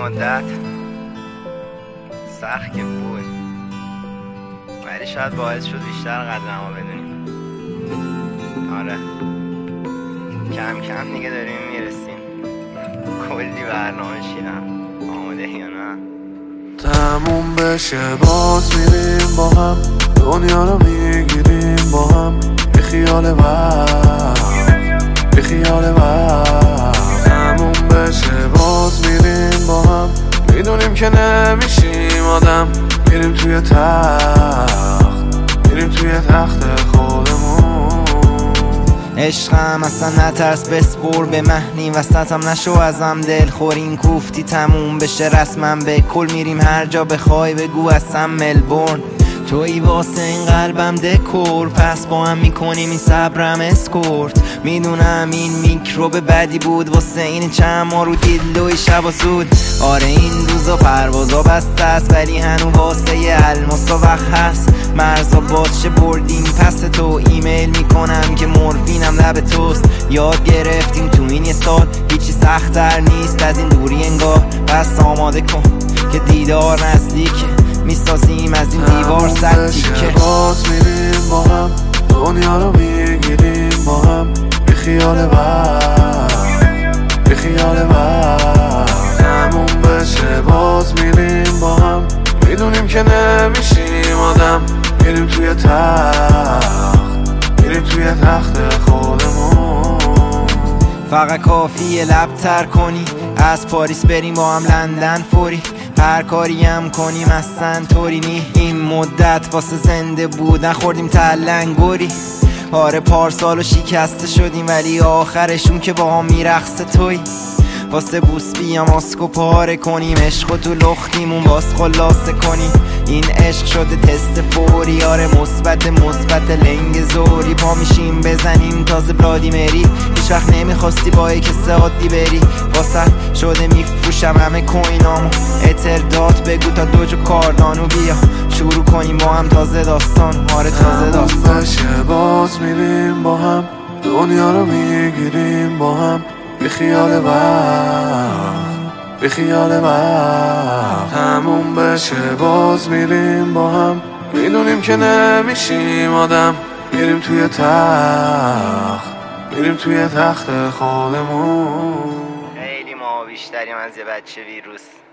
مدت سخت که بود، ولی شاید باعث شد بیشتر قدر ما بدونیم. آره کم کم دیگه داریم میرسیم. کلی برنامه چیدم، آماده یا نه؟ تموم بشه باز میریم با هم، دنیا رو میگیریم با هم، بی خیال وقت بی خیال وقت. تموم بشه باز میریم با هم، میدونیم که نمیشیم آدم، میریم توی تخت خودمون. عشقم اصلا نترس بسپر به مهنی وسطم نشو ازم دل خورین کوفتی تموم بشه رسمم به کل میریم هر جا بخوای بگو اصلا ملبورن توی واسه این قلبم دکور پس با هم میکنیم این صبرم اسکورت میدونم این میکروب بدی بود واسه این چند ما رو دیلوی شب و زود آره این روزا پروازا بسته است ولی هنو واسه یه الماسا وقت هست مرزا بازشه بردیم پس تو ایمیل میکنم که مورفینم لب توست یاد گرفتیم تو این یه سال هیچی سخت‌تر نیست از این دوری انگار بس آماده کن که دیدار نزدیکه میسازیم از این دیوار صد تیکه باز میریم با هم دنیا رو میگیریم با هم بی خیال وقت بی خیال وقت تموم بشه باز میریم با هم میدونیم که نمیشیم آدم میریم توی تخت خودمون فقط کافیه لب تر کنی از پاریس بریم با هم لندن فوری هر کاری هم کنیم اصلا طوری نی این مدت واسه زنده بود نخوردیم تلنگوری آره پارسالو شکسته شدیم ولی آخرشون که با هم میرقصه توی واسه بوس بیام آسکو پاره کنیم عشق تو لختیمون باز خلاصه کنیم این عشق شده تست فوری آره مثبت لنگ زوری پا میشیم بزنیم تازه بلادیمری هیچ وقت نمیخواستی با یک عادی بری واسه شده میفروشم همه کوینامو اتردات بگو تا دوجو کاردانو بیا شروع کنیم با هم تازه داستان آره تازه داستان بشه باز میریم با هم دنیا رو میگیریم با هم بی خیال وقت بی خیال وقت تموم بشه باز میریم با هم میدونیم که نمیشیم آدم میریم توی تخت خودمون خیلی ما بیشتریم از یه بچه ویروس